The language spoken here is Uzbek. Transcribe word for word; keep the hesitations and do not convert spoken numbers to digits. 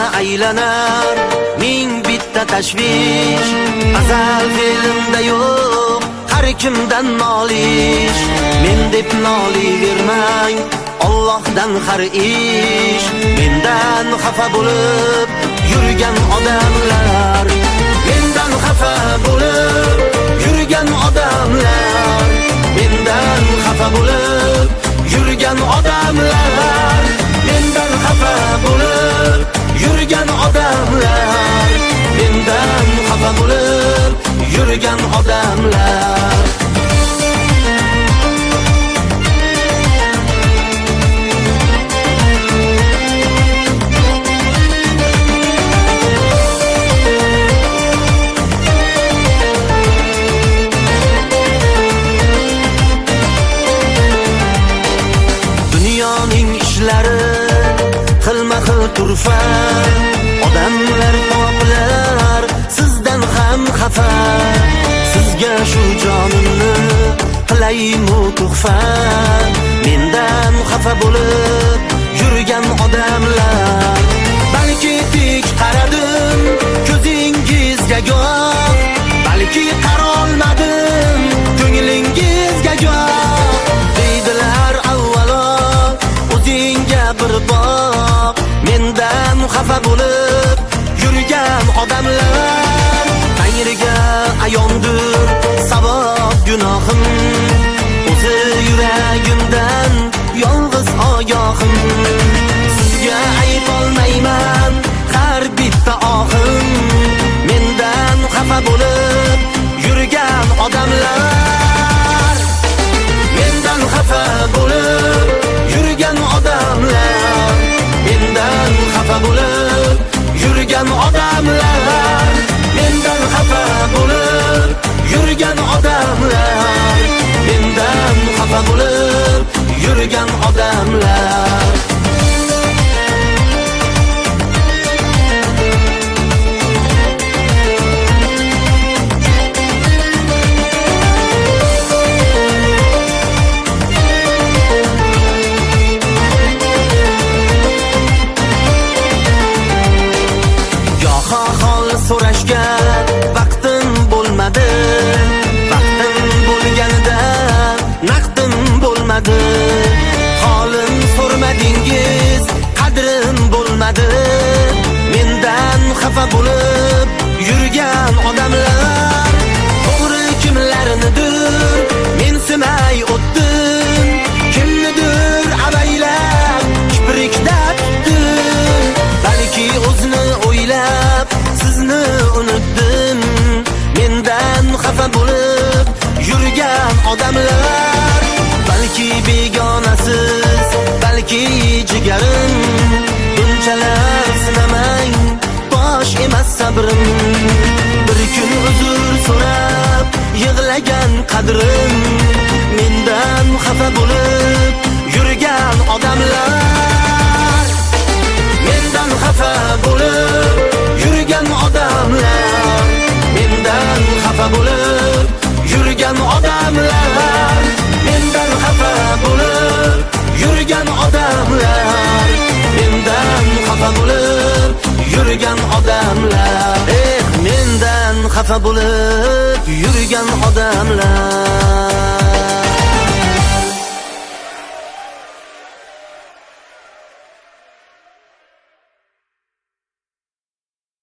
aylanar ming bitta tashvish. Azal fe'limda yo'q har kimdan nolish. Men deb nolivermang Allohdan har ish. Mendan xafa bo'lib yurgan odamlar, mendan xafa bo'lib yurgan odamlar, mendan xafa bo'lib yurgan odamlar, mendan xafa bo'lib yurgan odamlar, mendan xafa bo'lib yurgan odamlar. Xilma xil turfa odamlar topilar sizdan ham xafa. Sizga shu jonimni qilaymu tuhfa. Mendan xafa bo'lib yurgan odamlar, balki tik qaradim ko'zingizga goh, balki qarolmadim ko'nglingizga goh. Deydilar avvalo o'zingga bir boq. Mendan xafa bo'lib yurgan odamlar, Tangriga ayondir savob gunohim. O'zi yuragimdan yolg'iz ogohim. Sizga ayb olmayman har bitta ohim. Mendan xafa bo'lib yurgan odamlar, mendan xafa bo'lib yurgan odamlar, mendan xafa bo'lib yurgan odamlar, mendan xafa bo'lib yurgan odamlar, mendan xafa bo'lib yurgan odamlar. So'rashga vaqtim bo'lmadi, vaqtim bo'lganida naqdim bo'lmadi. Holim so'rmadingiz, qadrim bo'lmadi. Mendan xafa bo'lib yurgan odamlar, to'g'ri kimlarnidir mensimay o'tdim. Kimnidir avaylab kiprikda tutdim. Balki o'zini o'ylab sizni unutdim. Mendan xafa bo'lib yurgan odamlar, balki begonasiz, balki jigarim. Bunchalar sinamang, bosh emas sabrim. Bir kun uzr so'rab yig'lagan qadrim. Mendan xafa bo'lib yurgan odamlar, mendan xafa bo'lib yurgan odamlar, mendan xafa bo'lib yurgan odamlar, mendan xafa bo'lib yurgan odamlar, mendan xafa bo'lib yurgan odamlar. Eh, mendan xafa bo'lib yurgan odamlar.